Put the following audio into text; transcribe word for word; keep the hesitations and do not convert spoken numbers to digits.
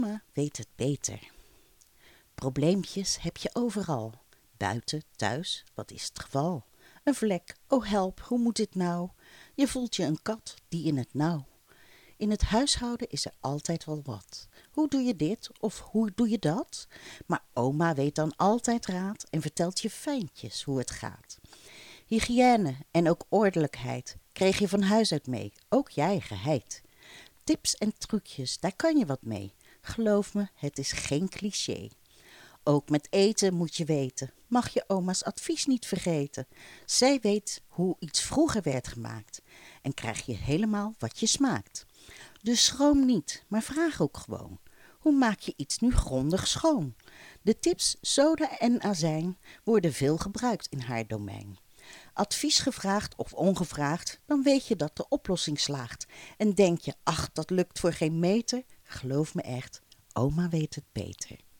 Oma weet het beter. Probleempjes heb je overal. Buiten, thuis, wat is het geval? Een vlek, oh help, hoe moet dit nou? Je voelt je een kat die in het nauw. In het huishouden is er altijd wel wat. Hoe doe je dit of hoe doe je dat? Maar oma weet dan altijd raad en vertelt je fijntjes hoe het gaat. Hygiëne en ook ordelijkheid kreeg je van huis uit mee, ook jij geheid. Tips en trucjes, daar kan je wat mee. Geloof me, het is geen cliché. Ook met eten moet je weten, mag je oma's advies niet vergeten. Zij weet hoe iets vroeger werd gemaakt en krijg je helemaal wat je smaakt. Dus schroom niet, maar vraag ook gewoon. Hoe maak je iets nu grondig schoon? De tips soda en azijn worden veel gebruikt in haar domein. Advies gevraagd of ongevraagd, dan weet je dat de oplossing slaagt. En denk je, ach, dat lukt voor geen meter? Geloof me echt, oma weet het beter.